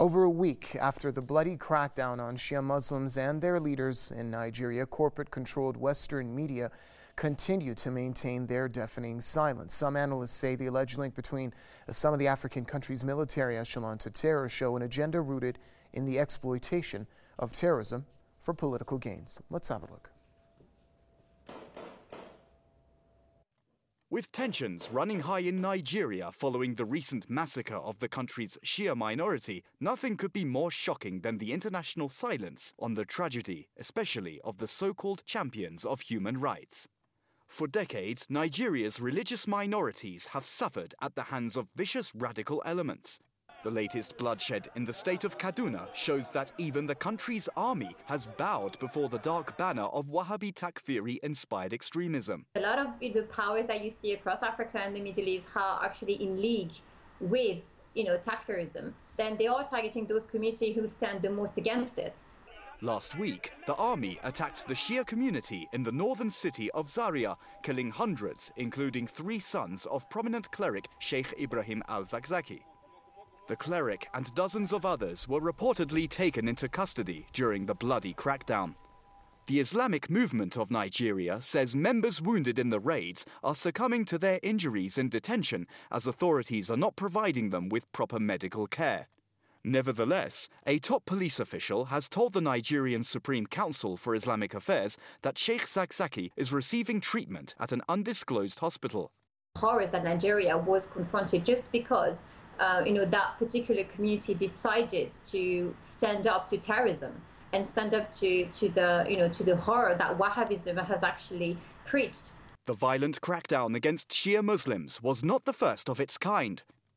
Over a week after the bloody crackdown on Shia Muslims and their leaders in Nigeria, corporate-controlled Western media continue to maintain their deafening silence. Some analysts say the alleged link between some of the African countries' military echelon to terror show an agenda rooted in the exploitation of terrorism for political gains. Let's have a look. With tensions running high in Nigeria following the recent massacre of the country's Shia minority, nothing could be more shocking than the international silence on the tragedy, especially of the so-called champions of human rights. For decades, Nigeria's religious minorities have suffered at the hands of vicious radical elements. The latest bloodshed in the state of Kaduna shows that even the country's army has bowed before the dark banner of Wahhabi Takfiri-inspired extremism. A lot of the powers that you see across Africa and the Middle East are actually in league with, Takfirism. Then they are targeting those communities who stand the most against it. Last week, the army attacked the Shia community in the northern city of Zaria, killing hundreds, including 3 sons of prominent cleric Sheikh Ibrahim al-Zakzaki. The cleric and dozens of others were reportedly taken into custody during the bloody crackdown. The Islamic Movement of Nigeria says members wounded in the raids are succumbing to their injuries in detention as authorities are not providing them with proper medical care. Nevertheless, a top police official has told the Nigerian Supreme Council for Islamic Affairs that Sheikh Zakzaki is receiving treatment at an undisclosed hospital. Horrors that Nigeria was confronted just because that particular community decided to stand up to terrorism and stand up to the horror that Wahhabism has actually preached. The violent crackdown against Shia Muslims was not the first of its kind.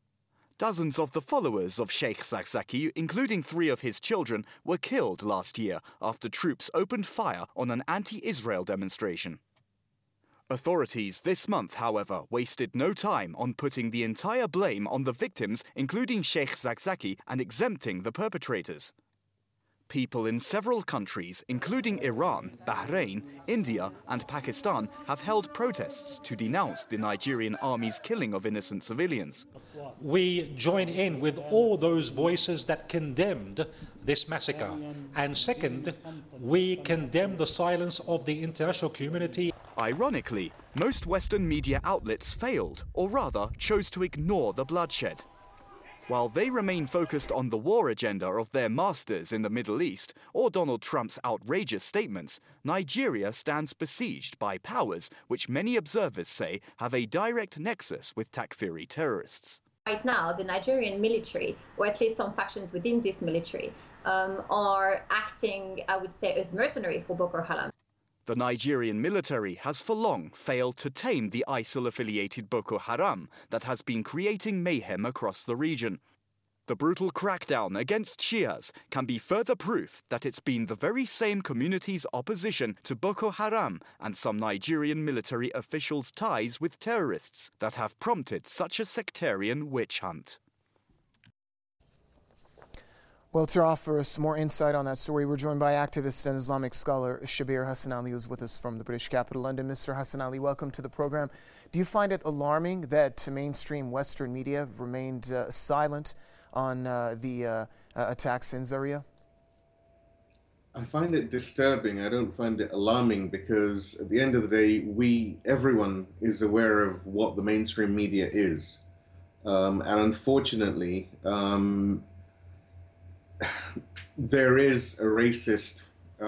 Dozens of the followers of Sheikh Zakzaki, including 3 of his children, were killed last year after troops opened fire on an anti-Israel demonstration. Authorities this month, however, wasted no time on putting the entire blame on the victims, including Sheikh Zakzaki, and exempting the perpetrators. People in several countries, including Iran, Bahrain, India and Pakistan, have held protests to denounce the Nigerian army's killing of innocent civilians. We join in with all those voices that condemned this massacre. And second, we condemn the silence of the international community. Ironically, most Western media outlets failed, or rather chose to ignore the bloodshed. While they remain focused on the war agenda of their masters in the Middle East or Donald Trump's outrageous statements, Nigeria stands besieged by powers which many observers say have a direct nexus with Takfiri terrorists. Right now, the Nigerian military, or at least some factions within this military, are acting, I would say, as mercenary for Boko Haram. The Nigerian military has for long failed to tame the ISIL-affiliated Boko Haram that has been creating mayhem across the region. The brutal crackdown against Shias can be further proof that it's been the very same community's opposition to Boko Haram and some Nigerian military officials' ties with terrorists that have prompted such a sectarian witch hunt. Well, to offer us more insight on that story, we're joined by activist and Islamic scholar Shabir Hassan Ali, who's with us from the British capital, London. Mr. Hassan Ali, welcome to the program. Do you find it alarming that mainstream Western media remained silent on the attacks in Zaria? I find it disturbing. I don't find it alarming because at the end of the day, everyone is aware of what the mainstream media is. And unfortunately, there is a racist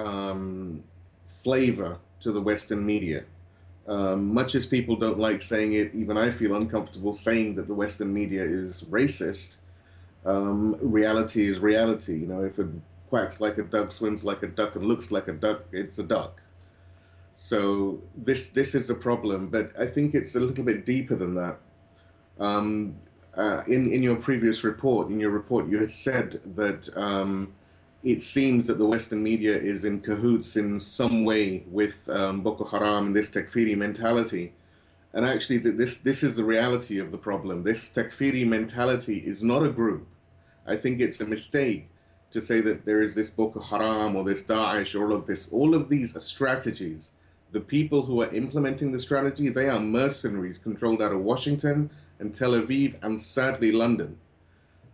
flavor to the Western media. Much as people don't like saying it, even I feel uncomfortable saying that the Western media is racist. Reality is reality. If it quacks like a duck, swims like a duck, and looks like a duck, it's a duck. So this is a problem, but I think it's a little bit deeper than that. In your previous report, you had said that it seems that the Western media is in cahoots in some way with Boko Haram and this Takfiri mentality. And actually, this is the reality of the problem. This Takfiri mentality is not a group. I think it's a mistake to say that there is this Boko Haram or this Daesh or all of this. All of these are strategies. The people who are implementing the strategy, they are mercenaries controlled out of Washington and Tel Aviv and sadly London.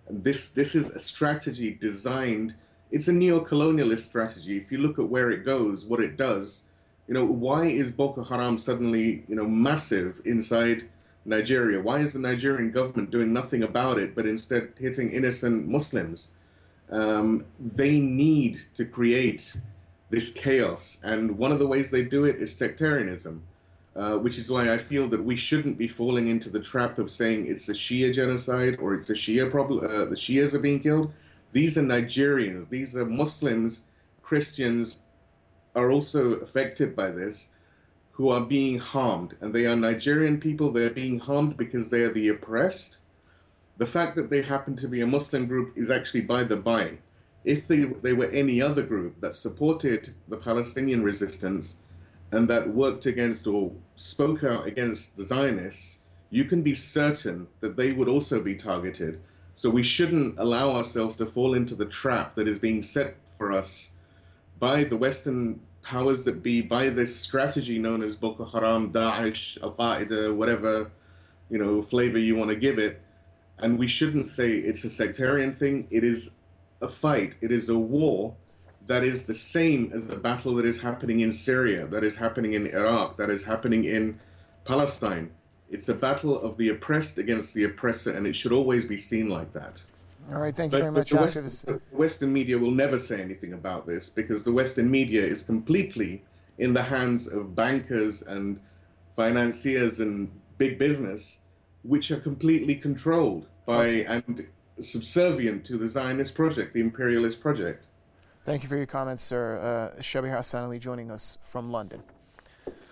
This is a strategy designed. It's a neo-colonialist strategy. If you look at where it goes, what it does, why is Boko Haram suddenly, massive inside Nigeria? Why is the Nigerian government doing nothing about it, but instead hitting innocent Muslims? They need to create this chaos, and one of the ways they do it is sectarianism, which is why I feel that we shouldn't be falling into the trap of saying it's a Shia genocide or it's a Shia problem. The Shias are being killed. These are Nigerians. These are Muslims. Christians are also affected by this, who are being harmed, and they are Nigerian people. They're being harmed because they are the oppressed. The fact that they happen to be a Muslim group is actually by the by. If they were any other group that supported the Palestinian resistance and that worked against or spoke out against the Zionists, you can be certain that they would also be targeted. So we shouldn't allow ourselves to fall into the trap that is being set for us by the Western powers that be, by this strategy known as Boko Haram, Daesh, Al-Qaeda, whatever, flavor you want to give it. And we shouldn't say it's a sectarian thing. It is a fight. It is a war that is the same as the battle that is happening in Syria, that is happening in Iraq, that is happening in Palestine. It's a battle of the oppressed against the oppressor, and it should always be seen like that. All right, thank you very much, the Western media will never say anything about this because the Western media is completely in the hands of bankers and financiers and big business, which are completely controlled by and subservient to the Zionist project, the imperialist project. Thank you for your comments, sir. Shabih Hassan Ali joining us from London.